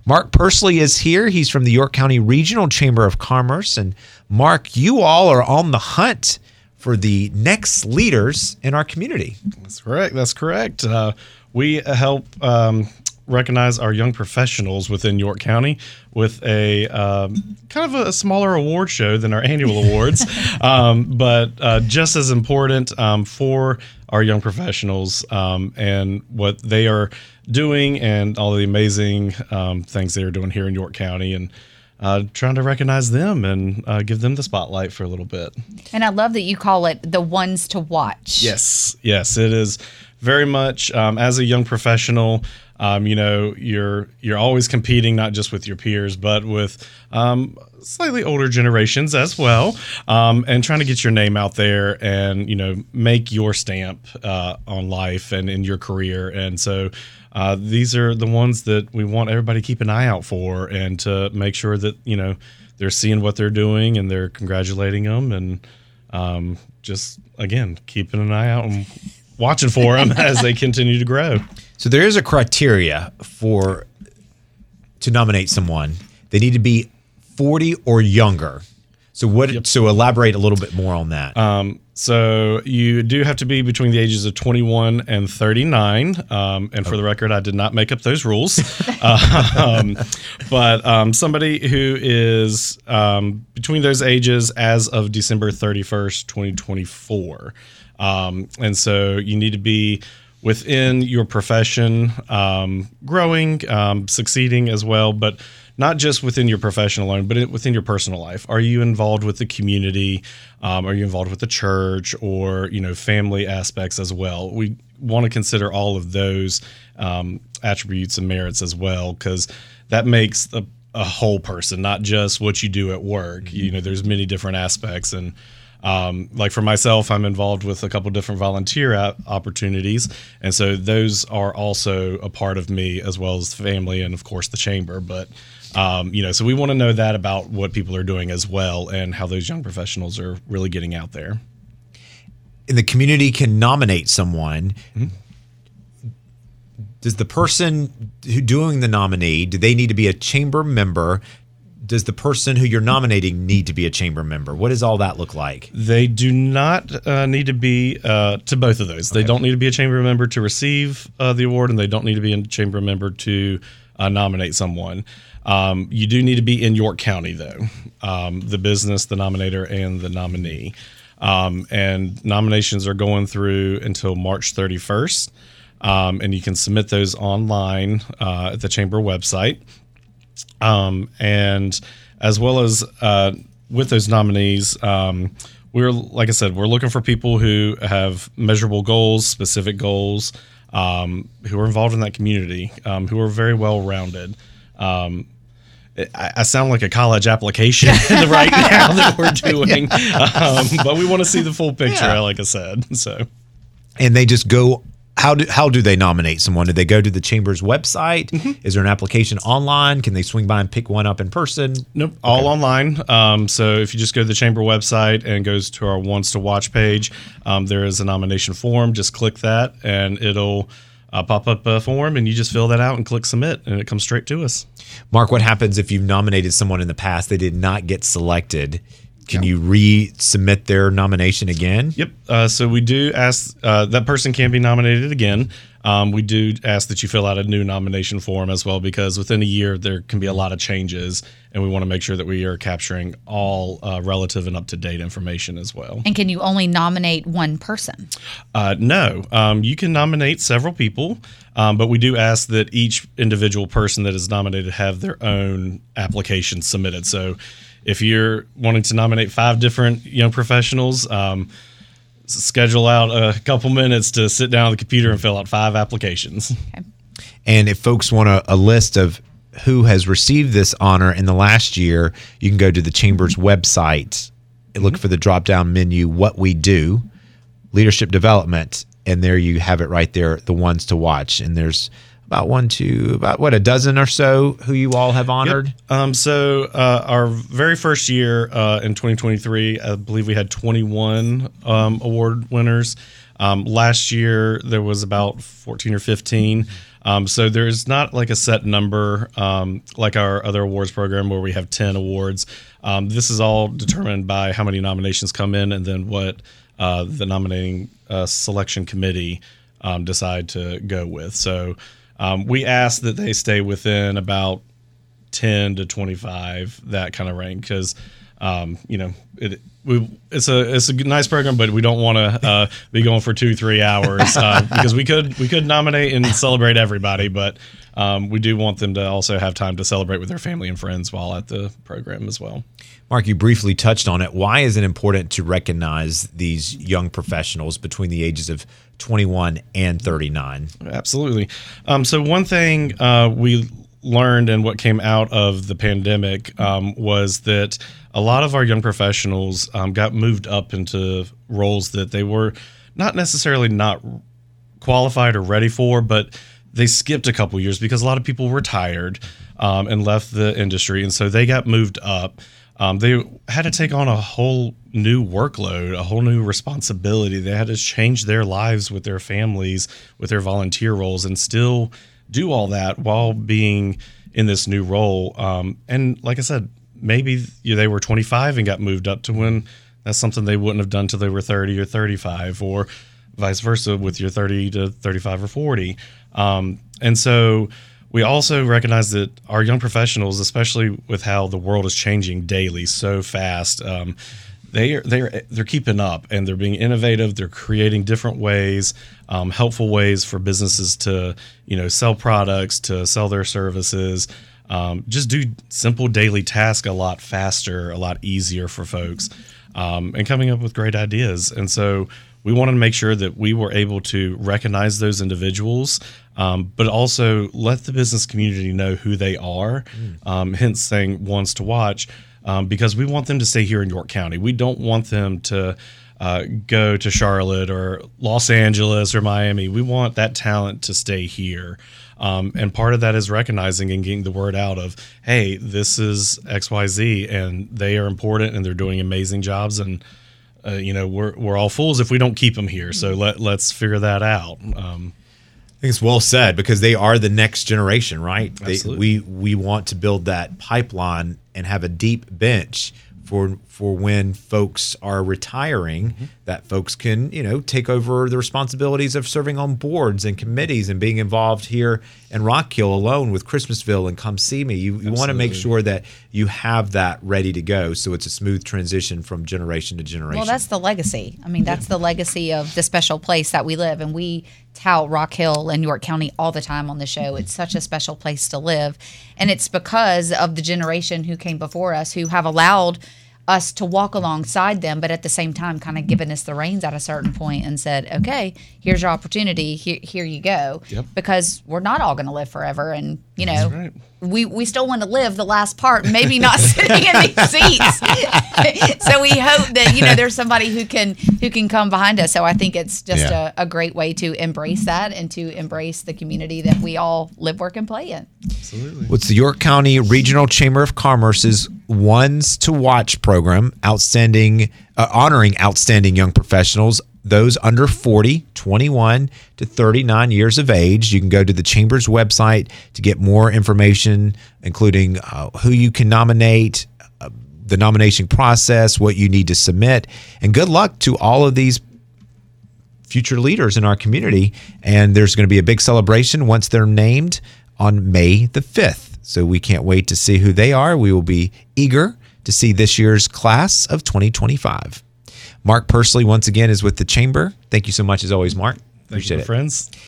Mark Persley is here. He's from the York County Regional Chamber of Commerce. And Mark, you all are on the hunt for the next leaders in our community. That's correct. We help recognize our young professionals within York County with a kind of a smaller award show than our annual awards, but just as important for our young professionals and what they are doing and all the amazing things they are doing here in York County, and trying to recognize them and give them the spotlight for a little bit. And I love that you call it the ones to watch. Yes, it is very much as a young professional. You're always competing not just with your peers, but with slightly older generations as well, and trying to get your name out there and make your stamp on life and in your career. And so these are the ones that we want everybody to keep an eye out for, and to make sure that they're seeing what they're doing and they're congratulating them, and just again keeping an eye out and watching for them as they continue to grow. So there is a criteria to nominate someone. They need to be 40 or younger. So So elaborate a little bit more on that. So you do have to be between the ages of 21 and 39. And for the record, I did not make up those rules. But somebody who is between those ages as of December 31st, 2024. And so you need to be within your profession, growing, succeeding as well, but not just within your profession alone, but within your personal life. Are you involved with the community? Are you involved with the church, or family aspects as well? We want to consider all of those attributes and merits as well, because that makes a whole person, not just what you do at work. Mm-hmm. There's many different aspects, and like for myself, I'm involved with a couple different volunteer opportunities. And so those are also a part of me, as well as the family and of course the chamber. But, so we want to know that about what people are doing as well, and how those young professionals are really getting out there. And the community can nominate someone. Mm-hmm. Does the person who doing the nominee, do they need to be a chamber member? Does the person who you're nominating need to be a chamber member? What does all that look like? They do not need to be to both of those. Okay. They don't need to be a chamber member to receive the award, and they don't need to be a chamber member to nominate someone. You do need to be in York County, though, the business, the nominator, and the nominee. And nominations are going through until March 31st, and you can submit those online at the chamber website. And as well as with those nominees, like I said, we're looking for people who have measurable goals, specific goals, who are involved in that community, who are very well-rounded. I sound like a college application right now that we're doing, but we want to see the full picture, like I said. So, and they just go. How do they nominate someone? Do they go to the chamber's website? Mm-hmm. Is there an application online? Can they swing by and pick one up in person? Nope, all online. So if you just go to the chamber website and goes to our Ones to Watch page, there is a nomination form. Just click that, and it'll pop up a form, and you just fill that out and click submit, and it comes straight to us. Mark, what happens if you've nominated someone in the past, they did not get selected? Can you resubmit their nomination again? Yep. So we do ask that person can be nominated again. We do ask that you fill out a new nomination form as well, because within a year there can be a lot of changes, and we want to make sure that we are capturing all relative and up-to-date information as well. And can you only nominate one person? No. You can nominate several people, but we do ask that each individual person that is nominated have their own application submitted. So if you're wanting to nominate 5 different young professionals, schedule out a couple minutes to sit down on the computer and fill out 5 applications. Okay. And if folks want a list of who has received this honor in the last year, you can go to the Chamber's website and look for the drop-down menu, What We Do, Leadership Development, and there you have it right there, the ones to watch. And there's about a dozen or so who you all have honored? Yep. So our very first year in 2023, I believe we had 21 award winners. Last year, there was about 14 or 15. So there's not like a set number like our other awards program where we have 10 awards. This is all determined by how many nominations come in and then what the nominating selection committee decide to go with. So we ask that they stay within about 10 to 25, that kind of range, because it's a nice program, but we don't want to be going for 2-3 hours because we could nominate and celebrate everybody, but we do want them to also have time to celebrate with their family and friends while at the program as well. Mark, you briefly touched on it. Why is it important to recognize these young professionals between the ages of 21 and 39? Absolutely. So one thing we learned and what came out of the pandemic was that a lot of our young professionals got moved up into roles that they were not necessarily not qualified or ready for, but they skipped a couple years because a lot of people retired and left the industry, and so they got moved up. They had to take on a whole new workload, a whole new responsibility. They had to change their lives with their families, with their volunteer roles, and still do all that while being in this new role. And like I said, maybe they were 25 and got moved up to when that's something they wouldn't have done till they were 30 or 35, or vice versa with your 30 to 35 or 40. And so we also recognize that our young professionals, especially with how the world is changing daily so fast, they're keeping up, and they're being innovative. They're creating different ways, helpful ways for businesses to, sell products, to sell their services, just do simple daily tasks a lot faster, a lot easier for folks, and coming up with great ideas. And so we wanted to make sure that we were able to recognize those individuals, but also let the business community know who they are, hence saying ones to watch, because we want them to stay here in York County. We don't want them to go to Charlotte or Los Angeles or Miami. We want that talent to stay here. And part of that is recognizing and getting the word out of, hey, this is XYZ, and they are important and they're doing amazing jobs. And we're all fools if we don't keep them here. So let's figure that out. I think it's well said, because they are the next generation, right? Absolutely. We want to build that pipeline and have a deep bench for when folks are retiring, that folks can, take over the responsibilities of serving on boards and committees and being involved here in Rock Hill alone with Christmasville and Come See Me. You want to make sure that you have that ready to go, so it's a smooth transition from generation to generation. Well, that's the legacy. I mean, that's the legacy of the special place that we live, and we tout Rock Hill and York County all the time on the show. It's such a special place to live, and it's because of the generation who came before us, who have allowed us to walk alongside them, but at the same time kind of given us the reins at a certain point and said, okay, here's your opportunity, here you go. Yep. Because we're not all going to live forever, and That's right. we still want to live the last part, maybe not sitting in these seats. So we hope that there's somebody who can come behind us. So I think it's just a great way to embrace that and to embrace the community that we all live, work, and play in. Absolutely. What's the York County Regional Chamber of Commerce's Ones to Watch program, honoring outstanding young professionals, those under 40, 21 to 39 years of age. You can go to the Chamber's website to get more information, including who you can nominate, the nomination process, what you need to submit. And good luck to all of these future leaders in our community. And there's going to be a big celebration once they're named on May the 5th. So we can't wait to see who they are. We will be eager to see this year's class of 2025. Mark Persley, once again, is with the Chamber. Thank you so much, as always, Mark. Appreciate it, friends.